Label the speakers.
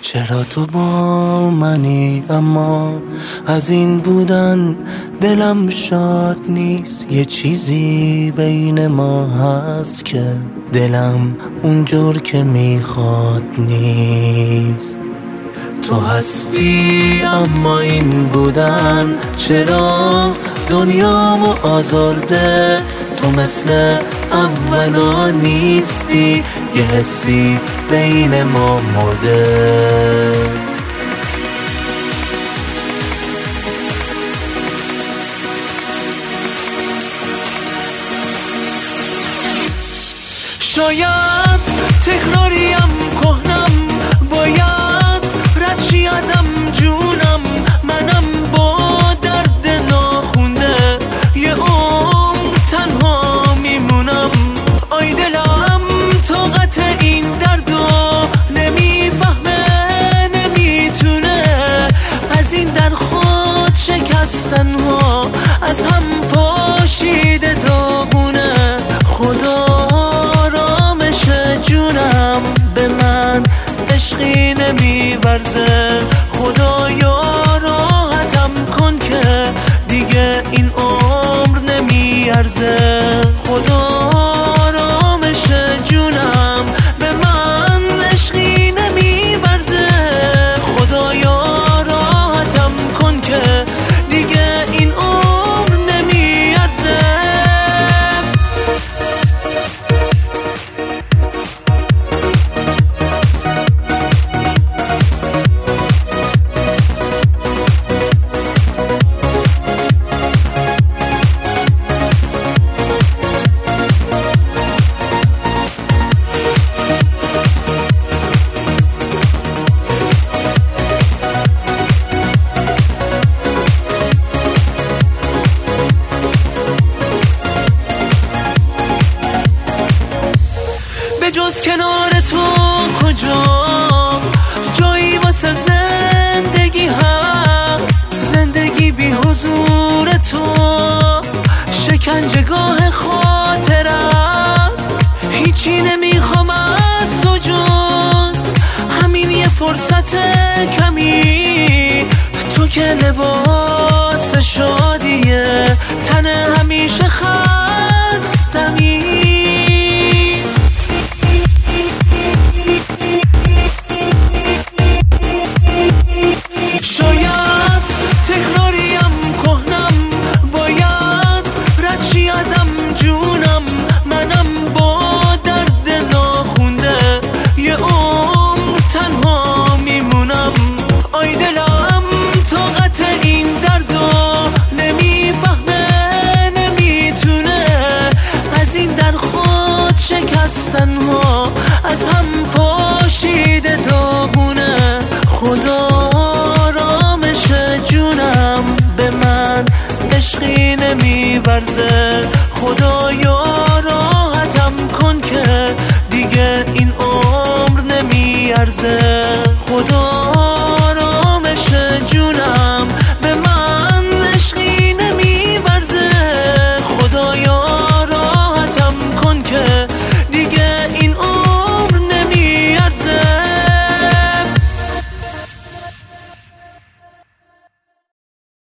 Speaker 1: چرا تو با منی اما از این بودن دلم شاد نیست. یه چیزی بین ما هست که دلم اونجور که میخواد نیست. تو هستی اما این بودن چرا دنیامو آزرده. تو مثل اولا نیستی، یه حسی بین ما مرده. شاید تکراریم کهنم، باید رد شی ازم جونم. منم با درد ناخونده یه عمر تنها میمونم. آی دلم طاقت این دردو نمیفهمه، نمیتونه از این در خود شکستن ها از هم پاشیده داغونه. خدا جونم به من عشقی نمیورزه. خدایا راحتم کن که دیگه این عمر نمیارزه. خدا آرامش جونم به من عشقی نمیورزه. خدایا راحتم کن که دیگه این عمر نمیارزه. جز کنار تو کجا جایی واسه زندگی هست؟ زندگی بی حضور تو شکنجهگاه خاطر است. هیچی نمیخوام از تو جز همین یه فرصت کمی. تو که لباس شادیه تن همیشه خستمی. شاید تکراریم کهنم، باید رد شی ازم جونم. منم با درد ناخونده یه عمر تنها میمونم. آی دلم طاقت این دردو نمیفهمه، نمیتونه از این در خود شکستن ها از هم پاشیده داغونه. خدا جونم به من عشقی نمیورزه. خدایا راحتم کن که دیگه این عمر نمیارزه. خدا آرامش جونم